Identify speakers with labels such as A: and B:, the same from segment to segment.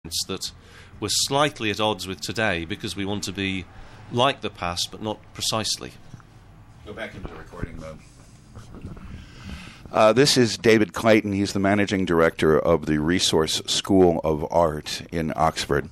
A: that we're slightly at odds with today because we want to be like the past, but not precisely.
B: Go back into recording mode. This is David Clayton. He's the managing director of the Resource School of Art in Oxford.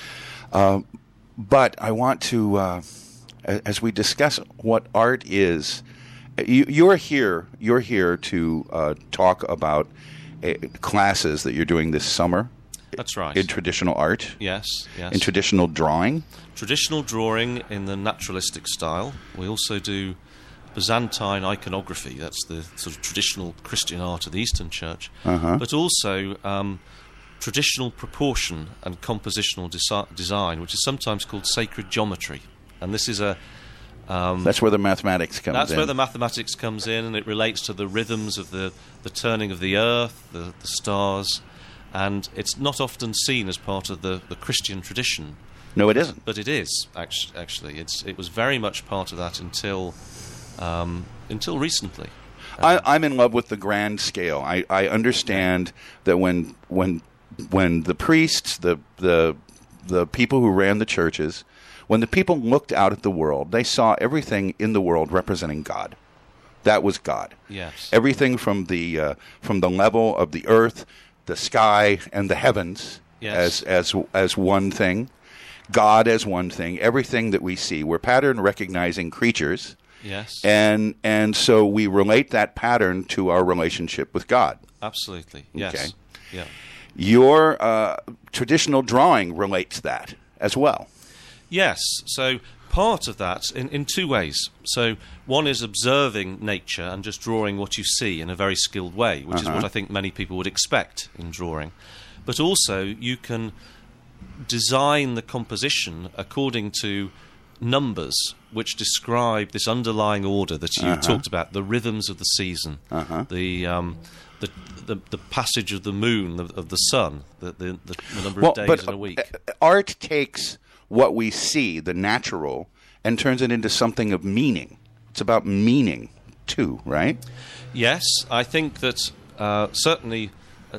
B: But I want to, as we discuss what art is, you're here to talk about classes that you're doing this summer.
A: That's right.
B: In traditional art?
A: Yes.
B: In traditional drawing?
A: Traditional drawing in the naturalistic style. We also do Byzantine iconography. That's the sort of traditional Christian art of the Eastern Church. But also traditional proportion and compositional design, which is sometimes called sacred geometry. And this is
B: that's where the mathematics comes in.
A: That's where the mathematics comes in, and it relates to the rhythms of the turning of the earth, the stars, and it's not often seen as part of the Christian tradition.
B: No, it isn't.
A: But it is, actually. It was very much part of that until recently.
B: I'm in love with the grand scale. I understand that when the priests, the people who ran the churches, when the people looked out at the world, they saw everything in the world representing God. That was God.
A: Yes.
B: Everything from the level of the earth, the sky, and the heavens as one thing. God as one thing. Everything that we see. We're pattern recognizing creatures.
A: Yes.
B: And so we relate that pattern to our relationship with God.
A: Absolutely. Yes.
B: Okay.
A: Yeah.
B: Your traditional drawing relates that as well.
A: Yes. So part of that in two ways. So one is observing nature and just drawing what you see in a very skilled way, which is what I think many people would expect in drawing. But also you can design the composition according to numbers which describe this underlying order that you talked about, the rhythms of the season, the passage of the moon, of the sun, the number of days in a week.
B: Art takes what we see, the natural, and turns it into something of meaning. It's about meaning, too, right?
A: Yes, I think that certainly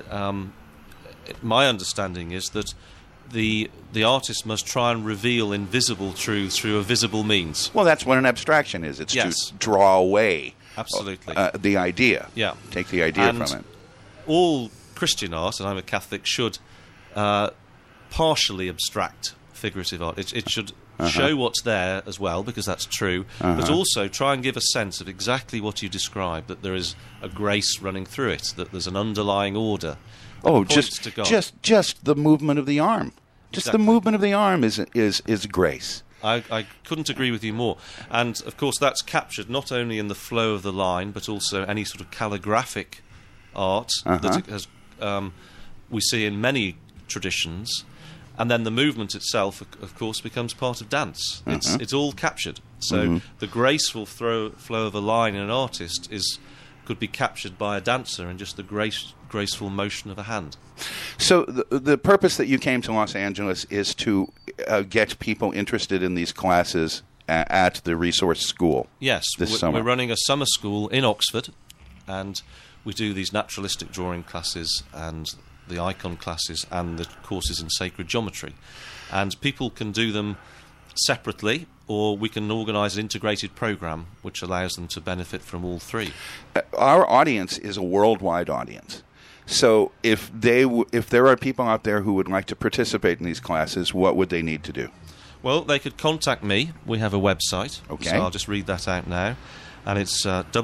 A: my understanding is that the artist must try and reveal invisible truths through a visible means.
B: Well, that's what an abstraction is. It's to draw away
A: absolutely
B: the idea.
A: Yeah.
B: Take the idea from it.
A: All Christian art, and I'm a Catholic, should partially abstract figurative art. It should show what's there as well, because that's true, but also try and give a sense of exactly what you described, that there is a grace running through it, that there's an underlying order.
B: Oh, just the movement of the arm. Just the movement of the arm is grace.
A: I couldn't agree with you more. And, of course, that's captured not only in the flow of the line, but also any sort of calligraphic art that has, we see in many traditions. And then the movement itself, of course, becomes part of dance. It's all captured. So the graceful flow of a line in an artist could be captured by a dancer in just the graceful motion of a hand. So
B: the purpose that you came to Los Angeles is to get people interested in these classes at the Resource School.
A: Yes,
B: this summer.
A: We're running a summer school in Oxford, and we do these naturalistic drawing classes and the icon classes and the courses in sacred geometry. And people can do them separately, or we can organise an integrated programme which allows them to benefit from all three.
B: Our audience is a worldwide audience. So if there are people out there who would like to participate in these classes, what would they need to do?
A: Well, they could contact me. We have a website.
B: Okay.
A: So I'll just read that out now. And it's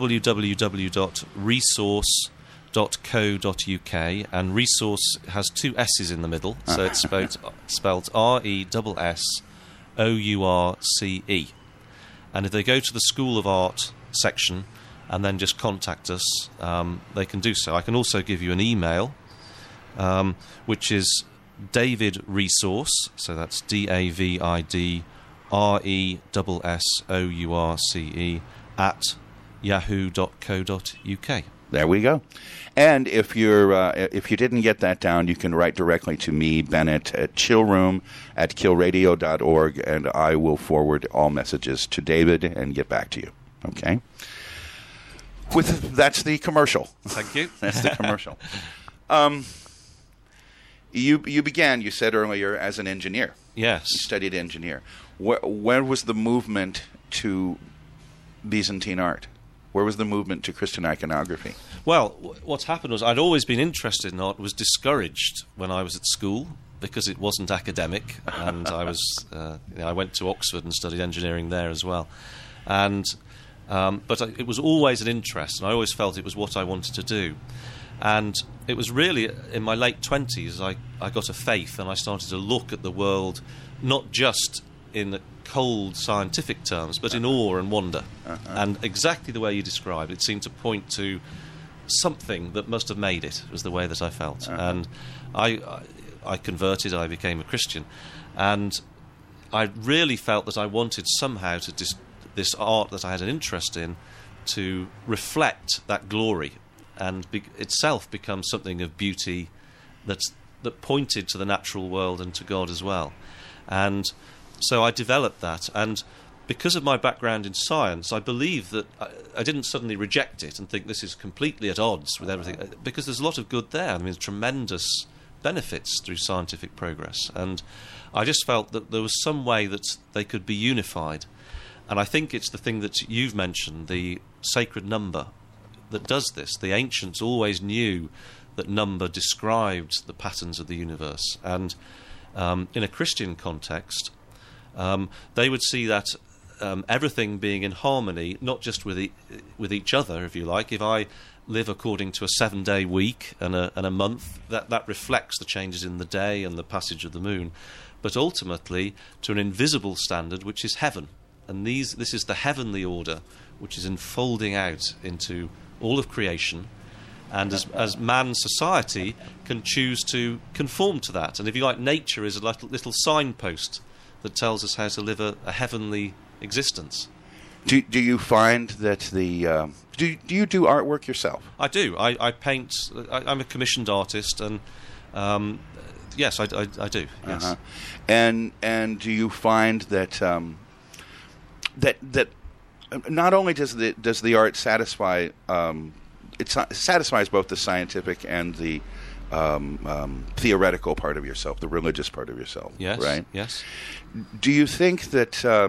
A: www.resource.co.uk, and resource has two S's in the middle, so it's spelled RESSOURCE. And if they go to the School of Art section and then just contact us, they can do so. I can also give you an email, which is David Resource, so that's DAVIDRESSOURCE @ yahoo.co.uk.
B: There we go. And if you didn't get that down, you can write directly to me, Bennett, at chillroom@killradio.org, and I will forward all messages to David and get back to you. Okay? That's the commercial.
A: Thank you.
B: That's the commercial. You began, you said earlier, as an engineer.
A: Yes.
B: You studied engineer. Where was the movement to Byzantine art? Where was the movement to Christian iconography?
A: Well, what happened was I'd always been interested in art, was discouraged when I was at school because it wasn't academic, and I went to Oxford and studied engineering there as well. And but it was always an interest, and I always felt it was what I wanted to do. And it was really in my late 20s I got a faith, and I started to look at the world not just in cold scientific terms, but in awe and wonder. And exactly the way you described it seemed to point to something that must have made it, was the way that I felt. And I converted, I became a Christian, and I really felt that I wanted somehow to this art that I had an interest in to reflect that glory and itself become something of beauty that pointed to the natural world and to God as well. And so I developed that, and because of my background in science, I believe that I didn't suddenly reject it and think this is completely at odds with everything, because there's a lot of good there. I mean, there's tremendous benefits through scientific progress, and I just felt that there was some way that they could be unified. And I think it's the thing that you've mentioned, the sacred number, that does this. The ancients always knew that number described the patterns of the universe, and in a Christian context, they would see that everything being in harmony, not just with each other, if you like. If I live according to a 7-day week and a month, that reflects the changes in the day and the passage of the moon, but ultimately to an invisible standard, which is heaven. And this is the heavenly order, which is unfolding out into all of creation, and as man's society can choose to conform to that. And if you like, nature is a little signpost that tells us how to live a heavenly existence.
B: Do you find that the do you do artwork yourself?
A: I do. I paint. I'm a commissioned artist, and yes, I do. Yes.
B: And do you find that that not only does the art satisfy it satisfies both the scientific and the theoretical part of yourself, the religious part of yourself.
A: Yes.
B: Right.
A: Yes.
B: Do you think that?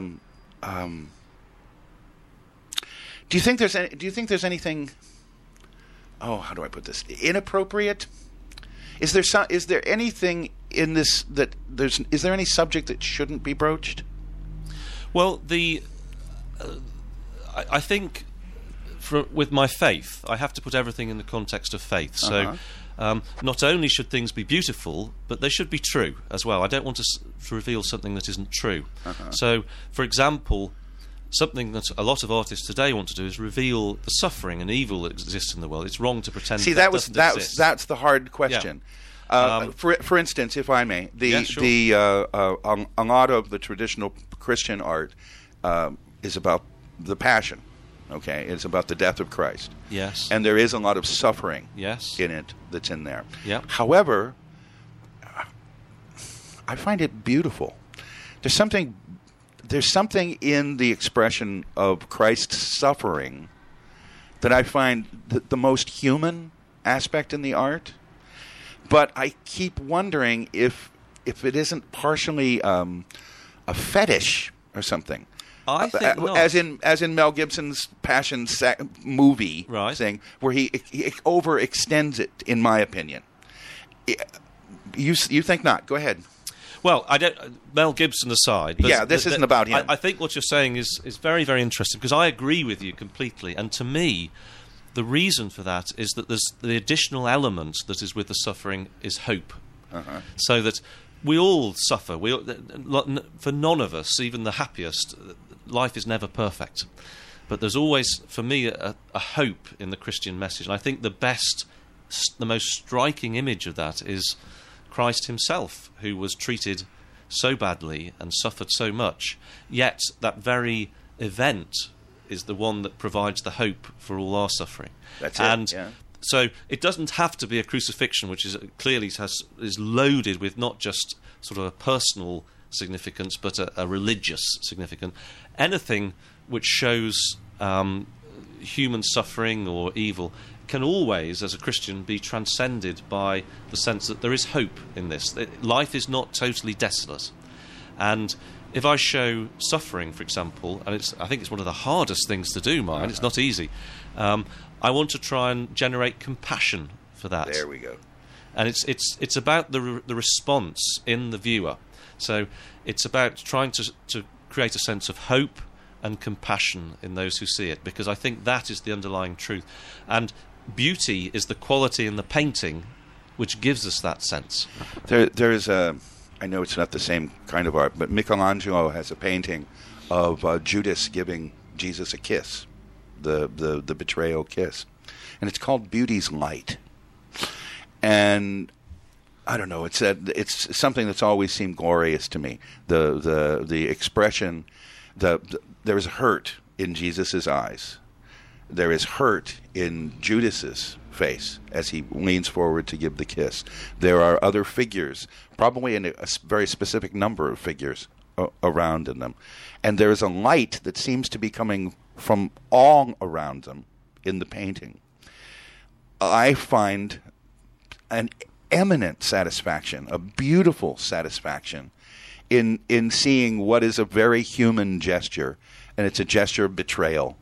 B: Do you think there's anything? Oh, how do I put this? Inappropriate? Is there anything in this is there any subject that shouldn't be broached?
A: Well, I think with my faith, I have to put everything in the context of faith. So not only should things be beautiful, but they should be true as well. I don't want to reveal something that isn't true. So, for example, something that a lot of artists today want to do is reveal the suffering and evil that exists in the world. It's wrong to pretend doesn't exist.
B: That's the hard question. Yeah. For instance, if I may, a lot of the traditional Christian art is about the Passion. Okay, it's about the death of Christ.
A: Yes,
B: and there is a lot of suffering.
A: Yes.
B: In it that's in there.
A: Yeah.
B: However, I find it beautiful. There's something in the expression of Christ's suffering that I find the most human aspect in the art. But I keep wondering if it isn't partially a fetish or something.
A: I think not.
B: As in Mel Gibson's Passion movie,
A: right,
B: thing, where he overextends it, in my opinion. You think not? Go ahead.
A: Well, I don't. Mel Gibson aside, but
B: this isn't about him.
A: I think what you're saying is very, very interesting, because I agree with you completely. And to me, the reason for that is that there's the additional element that is with the suffering is hope. So that we all suffer. For none of us, even the happiest, life is never perfect. But there's always, for me, a hope in the Christian message. And I think the most striking image of that is Christ himself, who was treated so badly and suffered so much. Yet that very event is the one that provides the hope for all our suffering.
B: That's
A: it.
B: Yeah.
A: So it doesn't have to be a crucifixion, which is clearly is loaded with not just sort of a personal significance, but a religious significance. Anything which shows human suffering or evil can always, as a Christian, be transcended by the sense that there is hope in this. Life is not totally desolate. And if I show suffering, for example, and I think it's one of the hardest things to do, mind, it's not easy, I want to try and generate compassion for that.
B: There we go.
A: And it's about the response in the viewer. So it's about trying to create a sense of hope and compassion in those who see it, because I think that is the underlying truth. And beauty is the quality in the painting which gives us that sense.
B: There's I know it's not the same kind of art, but Michelangelo has a painting of Judas giving Jesus a kiss, the betrayal kiss, and it's called Beauty's Light. And I don't know, it's something that's always seemed glorious to me. The expression, there is hurt in Jesus' eyes. There is hurt in Judas's face as he leans forward to give the kiss. There are other figures, probably in a very specific number of figures around in them. And there is a light that seems to be coming from all around them in the painting. I find an eminent satisfaction, a beautiful satisfaction in seeing what is a very human gesture, and it's a gesture of betrayal.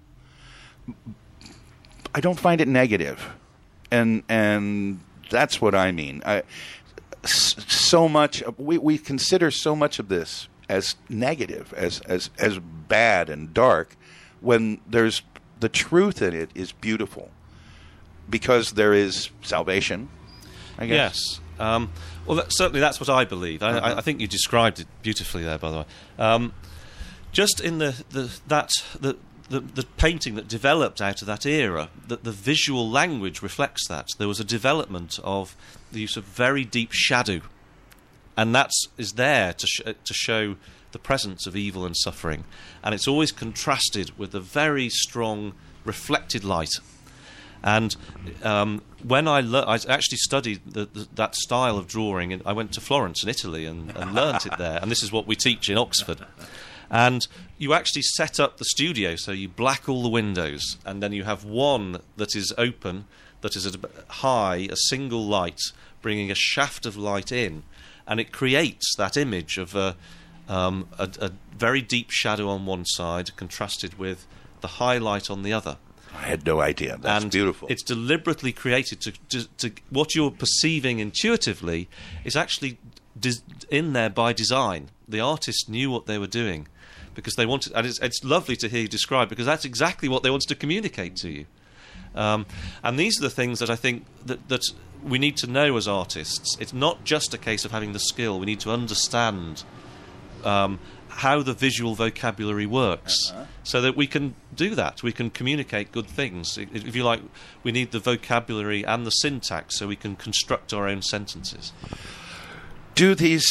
B: I don't find it negative, and that's what I mean. So much we consider so much of this as negative, as bad and dark, when there's the truth in it is beautiful, because there is salvation, I guess.
A: Yes. Well, certainly that's what I believe. I think you described it beautifully there, by the way. Just in the painting that developed out of that era, that the visual language reflects that. There was a development of the use of very deep shadow, and that is there to show the presence of evil and suffering. And it's always contrasted with a very strong reflected light. And when I actually studied that style of drawing, I went to Florence in Italy and learnt it there. And this is what we teach in Oxford. And you actually set up the studio, so you black all the windows, and then you have one that is open, that is high, a single light, bringing a shaft of light in, and it creates that image of a very deep shadow on one side, contrasted with the high light on the other.
B: I had no idea. That's beautiful.
A: It's deliberately created to what you're perceiving intuitively is actually in there by design. The artists knew what they were doing, because they wanted, and it's lovely to hear you describe, because that's exactly what they wanted to communicate to you. And these are the things that I think that we need to know as artists. It's not just a case of having the skill. We need to understand how the visual vocabulary works, so that we can do that. We can communicate good things. If you like, we need the vocabulary and the syntax so we can construct our own sentences.
B: Do these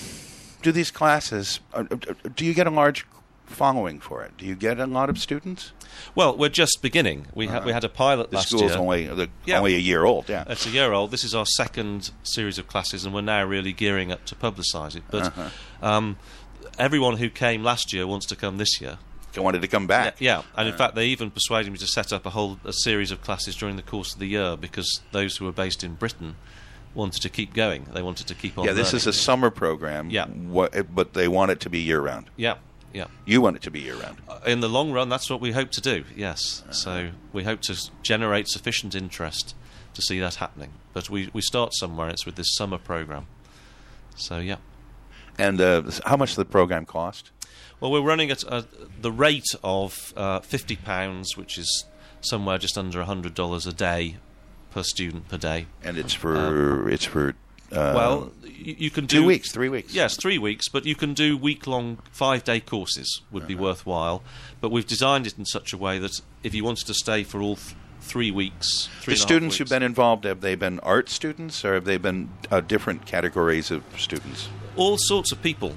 B: classes, do you get a large following for it? Do you get a lot of students?
A: Well, we're just beginning. We had a pilot last year.
B: The school's only a year old, yeah.
A: It's a year old. This is our second series of classes, and we're now really gearing up to publicise it. But everyone who came last year wants to come this year.
B: They wanted to come back.
A: Yeah, and in fact they even persuaded me to set up a series of classes during the course of the year, because those who were based in Britain wanted to keep going. They wanted to keep on learning.
B: This is a summer program, but they want it to be year-round.
A: Yeah.
B: You want it to be year-round.
A: In the long run, that's what we hope to do, yes. So we hope to generate sufficient interest to see that happening. But we start somewhere, it's with this summer program. So, yeah.
B: And how much does the program cost?
A: Well, we're running at the rate of £50, which is somewhere just under $100 a day per student per day.
B: And it's for
A: well, you can do
B: 2 weeks, 3 weeks.
A: Yes, 3 weeks, but you can do week-long 5-day courses would be worthwhile. But we've designed it in such a way that if you wanted to stay for all 3 weeks,
B: the students who've been involved, have they been art students, or have they been different categories of students?
A: All sorts of people,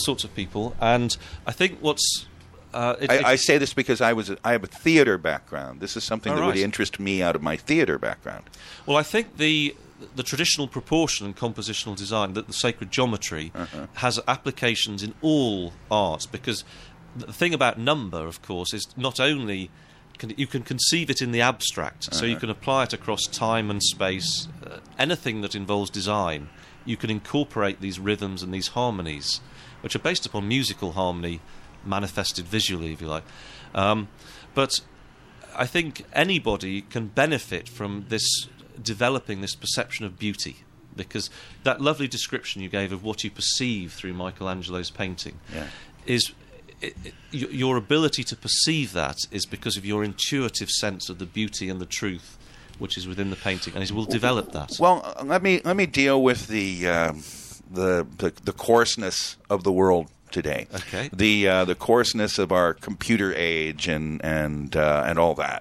A: and I think what's
B: I say this because I have a theater background. This is something that would interest me out of my theater background.
A: Well, I think the traditional proportion and compositional design, the sacred geometry, has applications in all arts, because the thing about number, of course, is not only you can conceive it in the abstract, so you can apply it across time and space. Anything that involves design, you can incorporate these rhythms and these harmonies, which are based upon musical harmony manifested visually, if you like. But I think anybody can benefit from this, developing this perception of beauty, because that lovely description you gave of what you perceive through Michelangelo's painting is... your ability to perceive that is because of your intuitive sense of the beauty and the truth which is within the painting, and he will develop that.
B: Well, let me deal with the coarseness of the world today.
A: Okay.
B: The coarseness of our computer age and all that.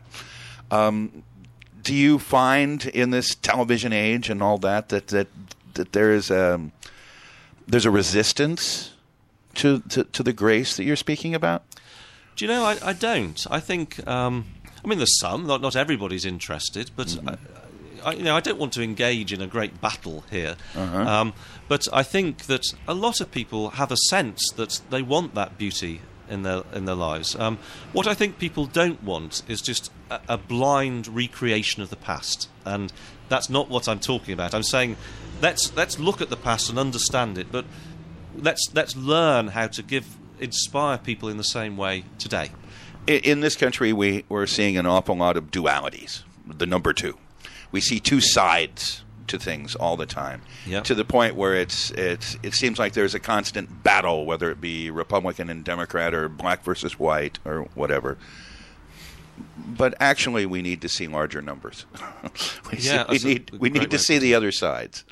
B: Do you find in this television age and all that there's a resistance to the grace that you're speaking about?
A: Do you know, I don't. I think, there's some, not everybody's interested, but I don't want to engage in a great battle here. But I think that a lot of people have a sense that they want that beauty in their lives. What I think people don't want is just a blind recreation of the past, and that's not what I'm talking about. I'm saying let's look at the past and understand it, but let's learn how to inspire people in the same way today.
B: In this country, we're seeing an awful lot of dualities. The number two, we see two sides to things all the time, to the point where it seems like there's a constant battle, whether it be Republican and Democrat or black versus white or whatever. But actually, we need to see larger numbers. we need to see the other sides.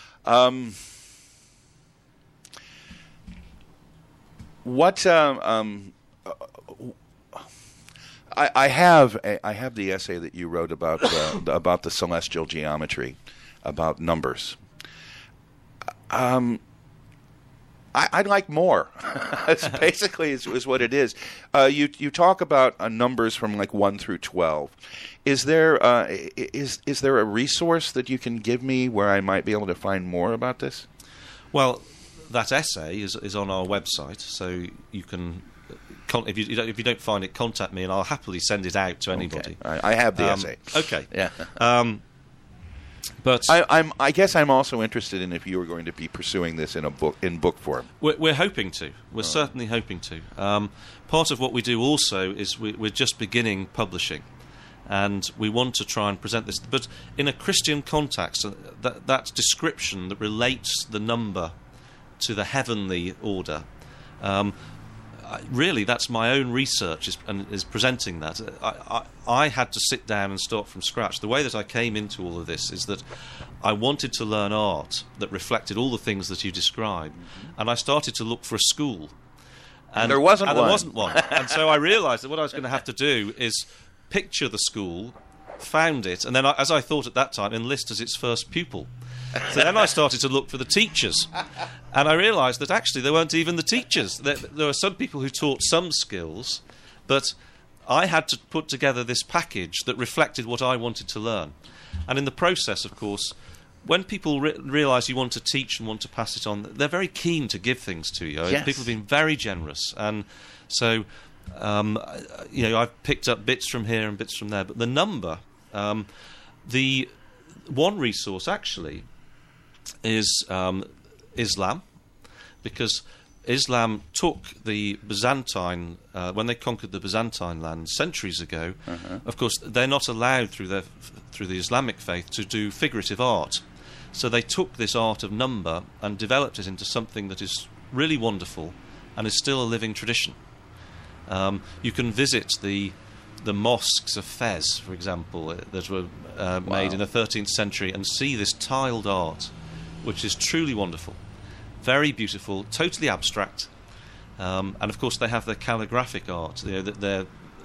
B: I have the essay that you wrote about the celestial geometry, about numbers. I'd like more. It's basically is what it is. You talk about numbers from like 1 through 12. Is there a resource that you can give me where I might be able to find more about this?
A: Well, that essay is on our website, so you can. If you don't find it, contact me, and I'll happily send it out to anybody.
B: Okay. I have the essay.
A: Okay.
B: Yeah.
A: But
B: I guess I'm also interested in if you were going to be pursuing this in book form.
A: We're hoping to. We're certainly hoping to. Part of what we do also is we're just beginning publishing, and we want to try and present this, but in a Christian context. That description that relates the number to the heavenly order. Really, that's my own research is presenting that. I had to sit down and start from scratch. The way that I came into all of this is that I wanted to learn art that reflected all the things that you described, and I started to look for a school.
B: And there wasn't
A: one. And so I realised that what I was going to have to do is picture the school, found it, and then, as I thought at that time, enlist as its first pupil. So then I started to look for the teachers, and I realised that actually there weren't even the teachers. There were some people who taught some skills, but I had to put together this package that reflected what I wanted to learn. And in the process, of course, when people realise you want to teach and want to pass it on, they're very keen to give things to you.
B: Yes.
A: People have been very generous, and so I've picked up bits from here and bits from there. But the number, the one resource actually is Islam, because Islam took the Byzantine when they conquered the Byzantine land centuries ago. Of course, they're not allowed through the Islamic faith to do figurative art, so they took this art of number and developed it into something that is really wonderful and is still a living tradition. You can visit the mosques of Fez, for example, that were made in the 13th century, and see this tiled art, which is truly wonderful, very beautiful, totally abstract, and of course they have their calligraphic art. They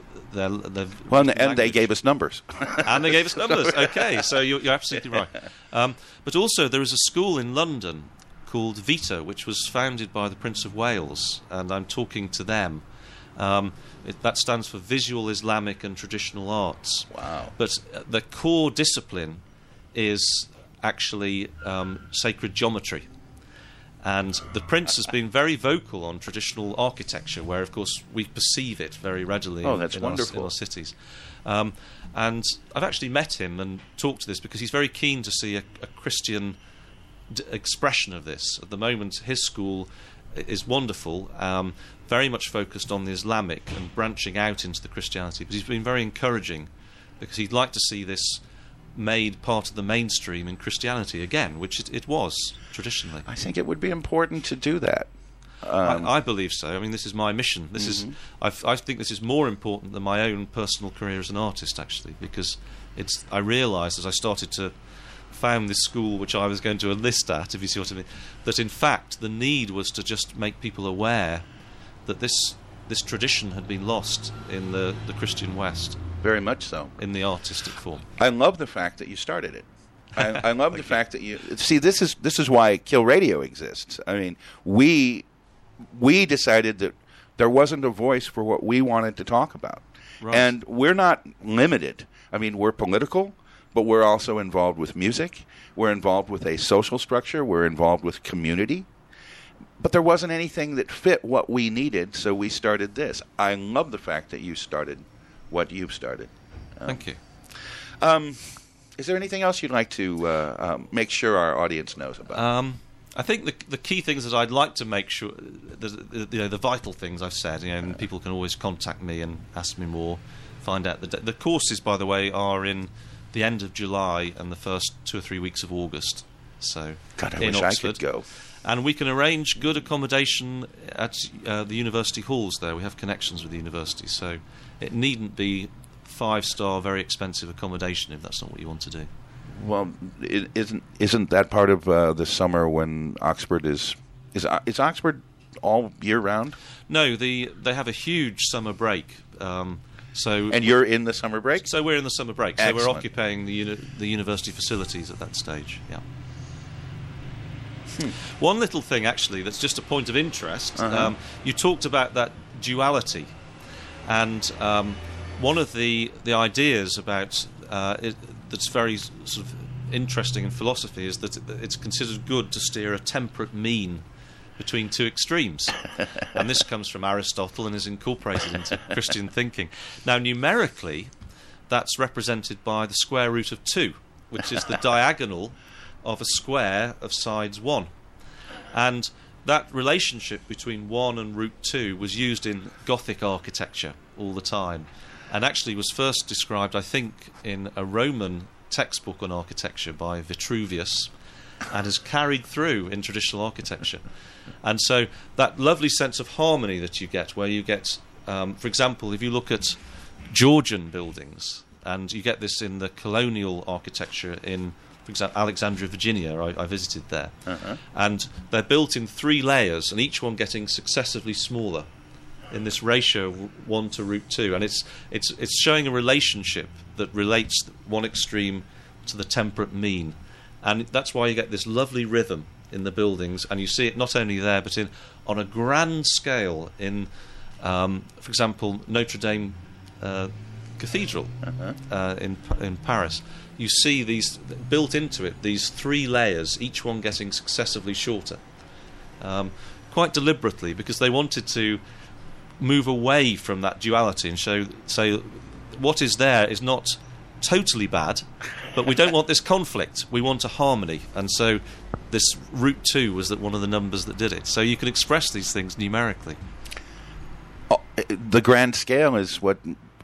B: gave us numbers,
A: and they gave us numbers. Okay, so you're absolutely right. But also there is a school in London called Vita, which was founded by the Prince of Wales, and I'm talking to them. That stands for Visual Islamic and Traditional Arts.
B: Wow.
A: But the core discipline is actually sacred geometry. And the Prince has been very vocal on traditional architecture, where, of course, we perceive it very readily in our cities. And I've actually met him and talked to this because he's very keen to see a Christian expression of this. At the moment, his school is wonderful, very much focused on the Islamic and branching out into the Christianity. But he's been very encouraging because he'd like to see this made part of the mainstream in Christianity again, which it was traditionally.
B: I think it would be important to do that.
A: I believe so. I mean, this is my mission. This is. I think this is more important than my own personal career as an artist, actually, because I realised as I started to found this school, which I was going to enlist at, if you see what I mean, that in fact the need was to just make people aware that this tradition had been lost in the Christian West.
B: Very much so.
A: In the artistic form.
B: I love the fact that you started it. I love the fact that you see. This is why Kill Radio exists. I mean, we decided that there wasn't a voice for what we wanted to talk about, right. And we're not limited. I mean, we're political, but we're also involved with music. We're involved with a social structure. We're involved with community. But there wasn't anything that fit what we needed, so we started this. I love the fact that you started what you've started.
A: Thank you.
B: Is there anything else you'd like to make sure our audience knows about?
A: I think the key things that I'd like to make sure, the vital things I've said, and people can always contact me and ask me more, find out. The courses, by the way, are in the end of July and the first 2 or 3 weeks of August. So,
B: God, I
A: in
B: wish
A: Oxford.
B: I could go.
A: And we can arrange good accommodation at the university halls there. We have connections with the university, so it needn't be 5-star, very expensive accommodation if that's not what you want to do.
B: Well, isn't that part of the summer when Oxford is Oxford all year round?
A: No, they have a huge summer break. And
B: you're in the summer break?
A: So we're in the summer break.
B: Excellent.
A: So we're occupying the university facilities at that stage. Yeah. One little thing, actually, that's just a point of interest. You talked about that duality, and one of the ideas about that's very sort of interesting in philosophy is that it's considered good to steer a temperate mean between two extremes. And this comes from Aristotle and is incorporated into Christian thinking. Now, numerically, that's represented by the square root of 2, which is the diagonal of a square of sides 1. And that relationship between 1 and root 2 was used in Gothic architecture all the time, and actually was first described, I think, in a Roman textbook on architecture by Vitruvius, and is carried through in traditional architecture. And so that lovely sense of harmony that you get, where you get, for example, if you look at Georgian buildings, and you get this in the colonial architecture in, for example, Alexandria, Virginia. I visited there. And they're built in 3 layers, and each one getting successively smaller in this ratio of 1 to root 2. And it's showing a relationship that relates one extreme to the temperate mean. And that's why you get this lovely rhythm in the buildings, and you see it not only there, but on a grand scale in, for example, Notre Dame Cathedral in Paris. You see these built into it, these 3 layers, each one getting successively shorter, quite deliberately, because they wanted to move away from that duality and say what is there is not totally bad, but we don't want this conflict. We want a harmony, and so this root 2 was one of the numbers that did it. So you can express these things numerically.
B: The grand scale is what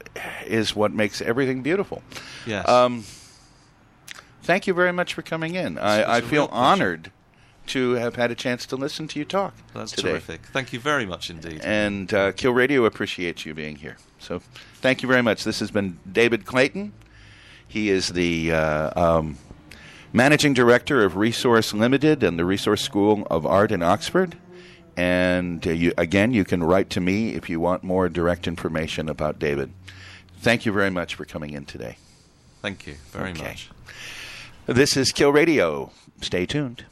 B: makes everything beautiful.
A: Yes.
B: Thank you very much for coming in. I feel honored to have had a chance to listen to you talk.
A: That's
B: today.
A: Terrific. Thank you very much indeed.
B: And Kill Radio appreciates you being here. So thank you very much. This has been David Clayton. He is the Managing Director of Resource Limited and the Resource School of Art in Oxford. And you can write to me if you want more direct information about David. Thank you very much for coming in today.
A: Thank you very much.
B: This is Kill Radio. Stay tuned.